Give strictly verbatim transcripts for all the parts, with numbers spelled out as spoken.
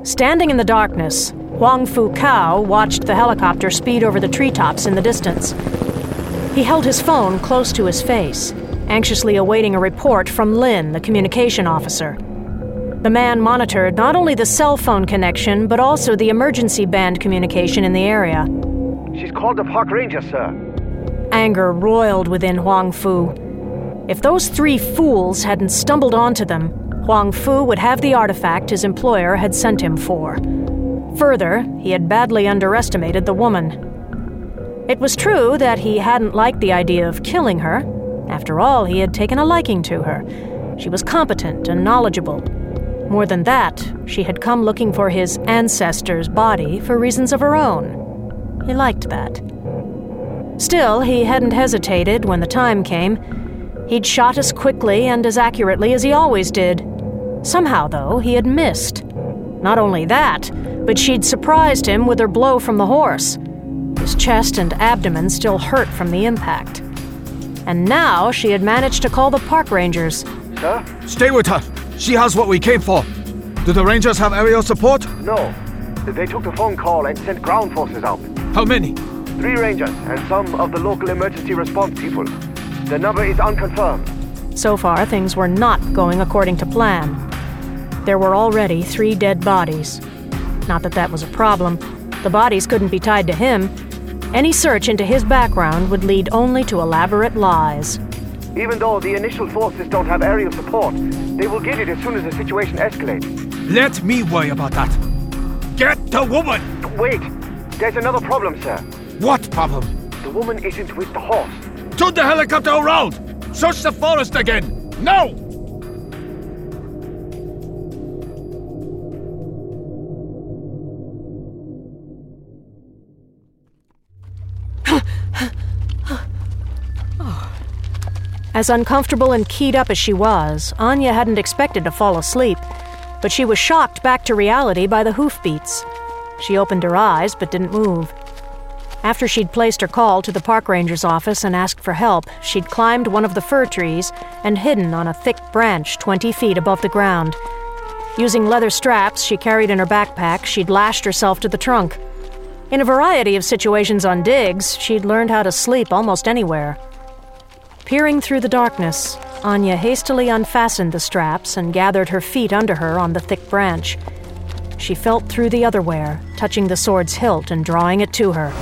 Standing in the darkness, Huang Fu Cao watched the helicopter speed over the treetops in the distance. He held his phone close to his face, anxiously awaiting a report from Lin, the communication officer. The man monitored not only the cell phone connection, but also the emergency band communication in the area. She's called the park ranger, sir. Anger roiled within Huang Fu. If those three fools hadn't stumbled onto them, Huang Fu would have the artifact his employer had sent him for. Further, he had badly underestimated the woman. It was true that he hadn't liked the idea of killing her. After all, he had taken a liking to her. She was competent and knowledgeable. More than that, she had come looking for his ancestor's body for reasons of her own. He liked that. Still, he hadn't hesitated when the time came. He'd shot as quickly and as accurately as he always did. Somehow, though, he had missed. Not only that, but she'd surprised him with her blow from the horse. His chest and abdomen still hurt from the impact. And now she had managed to call the park rangers. Sir? Stay with her. She has what we came for. Do the rangers have aerial support? No. They took the phone call and sent ground forces out. How many? Three rangers and some of the local emergency response people. The number is unconfirmed. So far, things were not going according to plan. There were already three dead bodies. Not that that was a problem. The bodies couldn't be tied to him. Any search into his background would lead only to elaborate lies. Even though the initial forces don't have aerial support, they will get it as soon as the situation escalates. Let me worry about that. Get the woman! Wait! There's another problem, sir. What problem? The woman isn't with the horse. Turn the helicopter around! Search the forest again! Now! As uncomfortable and keyed up as she was, Anya hadn't expected to fall asleep, but she was shocked back to reality by the hoofbeats. She opened her eyes but didn't move. After she'd placed her call to the park ranger's office and asked for help, she'd climbed one of the fir trees and hidden on a thick branch twenty feet above the ground. Using leather straps she carried in her backpack, she'd lashed herself to the trunk. In a variety of situations on digs, she'd learned how to sleep almost anywhere. Peering through the darkness, Anya hastily unfastened the straps and gathered her feet under her on the thick branch. She felt through the other wear, touching the sword's hilt and drawing it to her.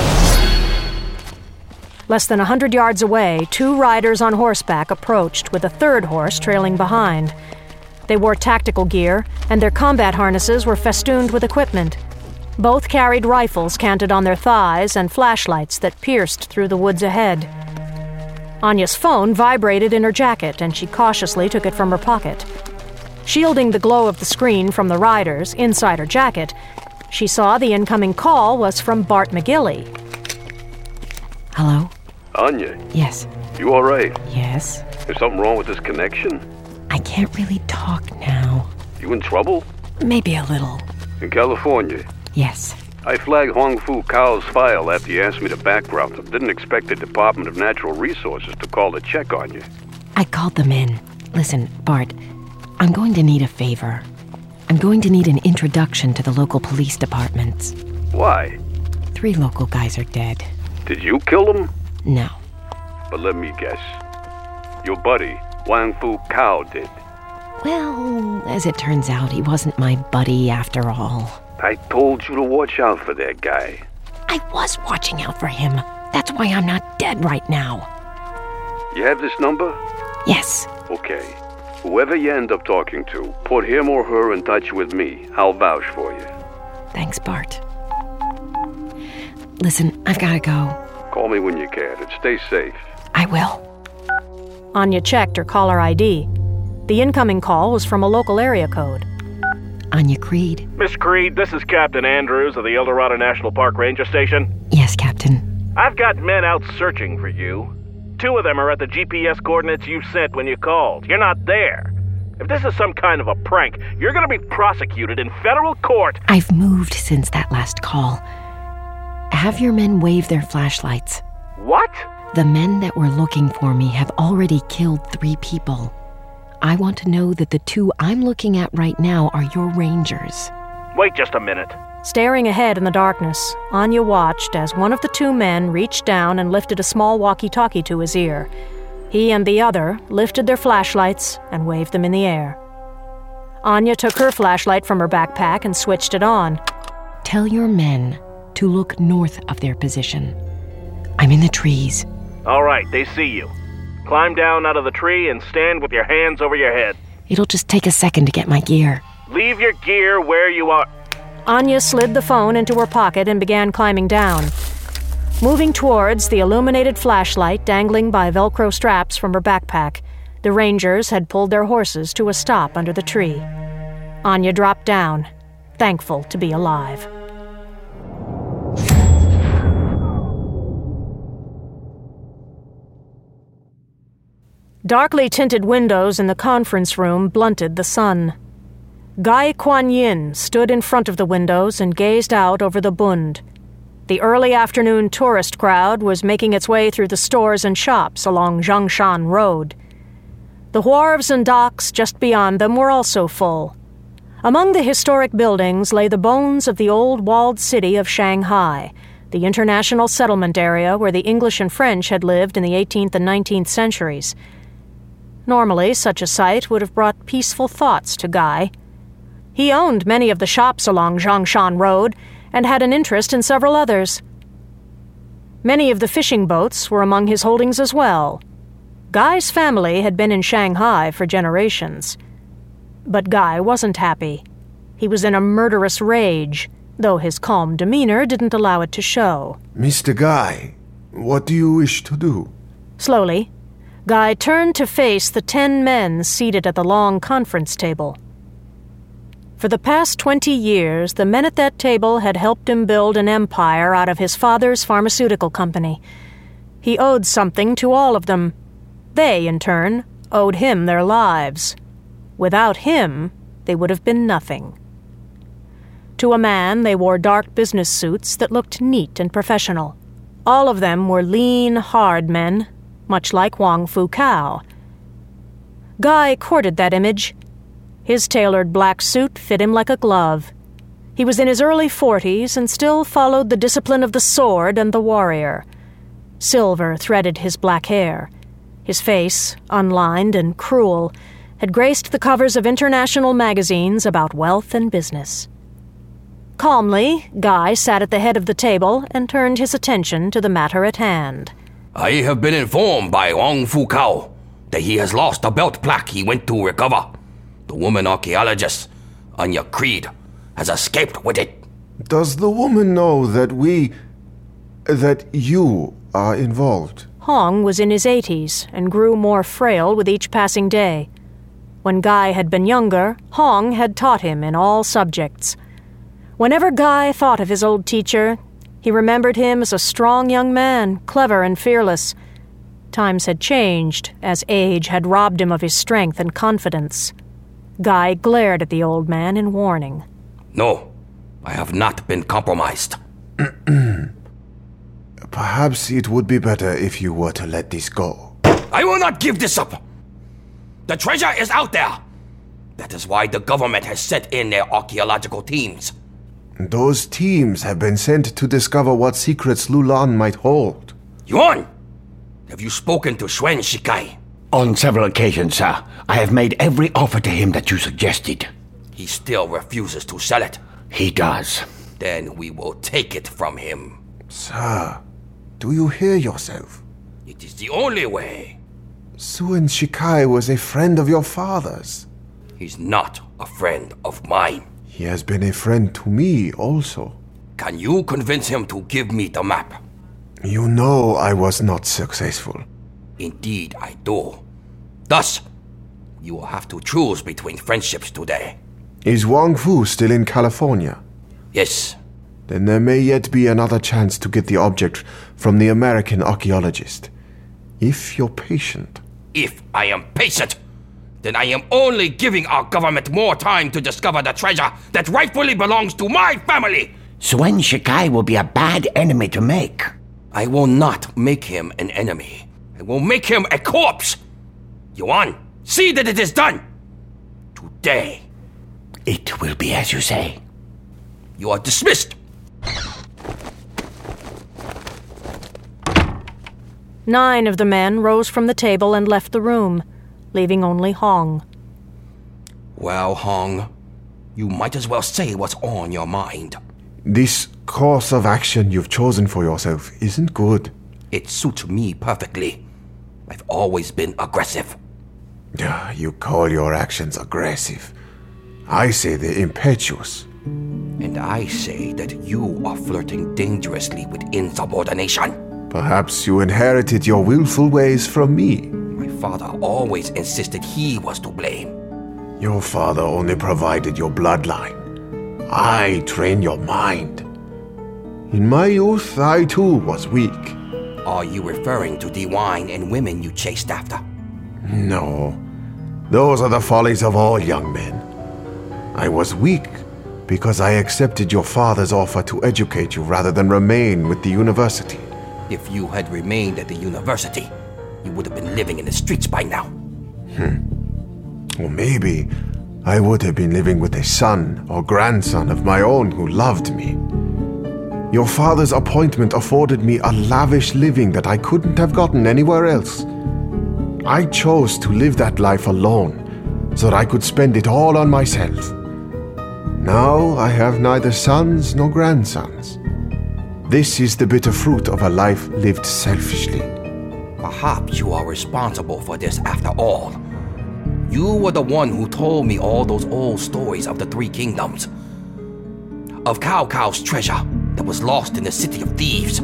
Less than a hundred yards away, two riders on horseback approached with a third horse trailing behind. They wore tactical gear, and their combat harnesses were festooned with equipment. Both carried rifles canted on their thighs and flashlights that pierced through the woods ahead. Anya's phone vibrated in her jacket, and she cautiously took it from her pocket. Shielding the glow of the screen from the riders inside her jacket, she saw the incoming call was from Bart McGilly. Hello? Anya? Yes. You all right? Yes. Is something wrong with this connection? I can't really talk now. You in trouble? Maybe a little. In California? Yes. I flagged Huang Fu Cao's file after you asked me the background. I didn't expect the Department of Natural Resources to call to check on you. I called them in. Listen, Bart, I'm going to need a favor. I'm going to need an introduction to the local police departments. Why? Three local guys are dead. Did you kill them? No. But let me guess. Your buddy, Huang Fu Cao, did. Well, as it turns out, he wasn't my buddy after all. I told you to watch out for that guy. I was watching out for him. That's why I'm not dead right now. You have this number? Yes. Okay. Whoever you end up talking to, put him or her in touch with me. I'll vouch for you. Thanks, Bart. Listen, I've got to go. Call me when you can, and stay safe. I will. Anya checked her caller I D. The incoming call was from a local area code. Anya Creed. Miss Creed, this is Captain Andrews of the El Dorado National Park Ranger Station. Yes, Captain. I've got men out searching for you. Two of them are at the G P S coordinates you sent when you called. You're not there. If this is some kind of a prank, you're going to be prosecuted in federal court. I've moved since that last call. Have your men wave their flashlights. What? The men that were looking for me have already killed three people. I want to know that the two I'm looking at right now are your rangers. Wait just a minute. Staring ahead in the darkness, Anya watched as one of the two men reached down and lifted a small walkie-talkie to his ear. He and the other lifted their flashlights and waved them in the air. Anya took her flashlight from her backpack and switched it on. Tell your men to look north of their position. I'm in the trees. All right, they see you. Climb down out of the tree and stand with your hands over your head. It'll just take a second to get my gear. Leave your gear where you are. Anya slid the phone into her pocket and began climbing down. Moving towards the illuminated flashlight dangling by Velcro straps from her backpack, the Rangers had pulled their horses to a stop under the tree. Anya dropped down, thankful to be alive. Darkly tinted windows in the conference room blunted the sun. Guy Kuan Yin stood in front of the windows and gazed out over the Bund. The early afternoon tourist crowd was making its way through the stores and shops along Zhongshan Road. The wharves and docks just beyond them were also full. Among the historic buildings lay the bones of the old walled city of Shanghai, the international settlement area where the English and French had lived in the eighteenth and nineteenth centuries. Normally, such a sight would have brought peaceful thoughts to Guy. He owned many of the shops along Zhongshan Road and had an interest in several others. Many of the fishing boats were among his holdings as well. Guy's family had been in Shanghai for generations. But Guy wasn't happy. He was in a murderous rage, though his calm demeanor didn't allow it to show. Mister Guy, what do you wish to do? Slowly, Guy turned to face the ten men seated at the long conference table. For the past twenty years, the men at that table had helped him build an empire out of his father's pharmaceutical company. He owed something to all of them. They, in turn, owed him their lives. Without him, they would have been nothing. To a man, they wore dark business suits that looked neat and professional. All of them were lean, hard men, much like Huang Fu Cao. Guy courted that image. His tailored black suit fit him like a glove. He was in his early forties and still followed the discipline of the sword and the warrior. Silver threaded his black hair. His face, unlined and cruel, had graced the covers of international magazines about wealth and business. Calmly, Guy sat at the head of the table and turned his attention to the matter at hand. I have been informed by Huang Fu Cao that he has lost the belt plaque he went to recover. The woman archaeologist, Anya Creed, has escaped with it. Does the woman know that we... that you are involved? Hong was in his eighties and grew more frail with each passing day. When Guy had been younger, Hong had taught him in all subjects. Whenever Guy thought of his old teacher, he remembered him as a strong young man, clever and fearless. Times had changed, as age had robbed him of his strength and confidence. Guy glared at the old man in warning. No, I have not been compromised. Perhaps it would be better if you were to let this go. I will not give this up. The treasure is out there. That is why the government has sent in their archaeological teams. Those teams have been sent to discover what secrets Lulan might hold. Yuan, have you spoken to Xuan Shikai? On several occasions, sir. I have made every offer to him that you suggested. He still refuses to sell it. He does. Then we will take it from him. Sir, do you hear yourself? It is the only way. Xuan Shikai was a friend of your father's. He's not a friend of mine. He has been a friend to me also. Can you convince him to give me the map? You know I was not successful. Indeed, I do. Thus, you will have to choose between friendships today. Is Wang Fu still in California? Yes. Then there may yet be another chance to get the object from the American archaeologist. If you're patient. If I am patient, then I am only giving our government more time to discover the treasure that rightfully belongs to my family. Xuan Shikai will be a bad enemy to make. I will not make him an enemy. I will make him a corpse. Yuan, see that it is done. Today. It will be as you say. You are dismissed. Nine of the men rose from the table and left the room, leaving only Hong. Well, Hong, you might as well say what's on your mind. This course of action you've chosen for yourself isn't good. It suits me perfectly. I've always been aggressive. You call your actions aggressive. I say they're impetuous. And I say that you are flirting dangerously with insubordination. Perhaps you inherited your willful ways from me. My father always insisted he was to blame. Your father only provided your bloodline. I trained your mind. In my youth, I too was weak. Are you referring to the wine and women you chased after? No. Those are the follies of all young men. I was weak because I accepted your father's offer to educate you rather than remain with the university. If you had remained at the university, you would have been living in the streets by now. Hmm. Or maybe I would have been living with a son or grandson of my own who loved me. Your father's appointment afforded me a lavish living that I couldn't have gotten anywhere else. I chose to live that life alone so that I could spend it all on myself. Now I have neither sons nor grandsons. This is the bitter fruit of a life lived selfishly. Perhaps you are responsible for this after all. You were the one who told me all those old stories of the Three Kingdoms. Of Cao Cao's treasure that was lost in the City of Thieves.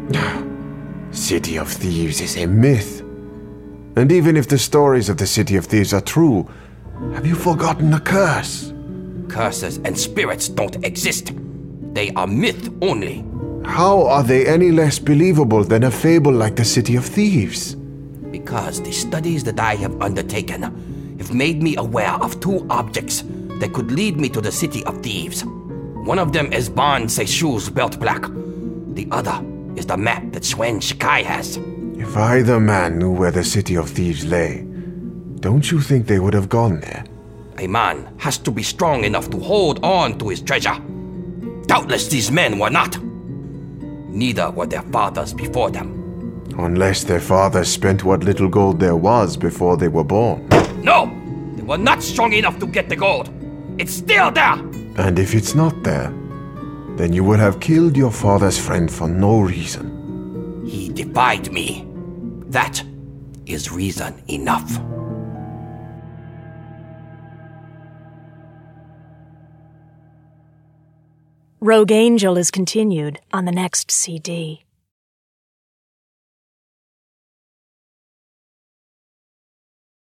City of Thieves is a myth. And even if the stories of the City of Thieves are true, have you forgotten a curse? Curses and spirits don't exist. They are myth only. How are they any less believable than a fable like the City of Thieves? Because the studies that I have undertaken have made me aware of two objects that could lead me to the City of Thieves. One of them is Ban Seishu's belt plaque. The other is the map that Swen Shikai has. If either man knew where the City of Thieves lay, don't you think they would have gone there? A man has to be strong enough to hold on to his treasure. Doubtless these men were not. Neither were their fathers before them. Unless their fathers spent what little gold there was before they were born. No! They were not strong enough to get the gold. It's still there! And if it's not there, then you would have killed your father's friend for no reason. He defied me. That is reason enough. Rogue Angel is continued on the next C D.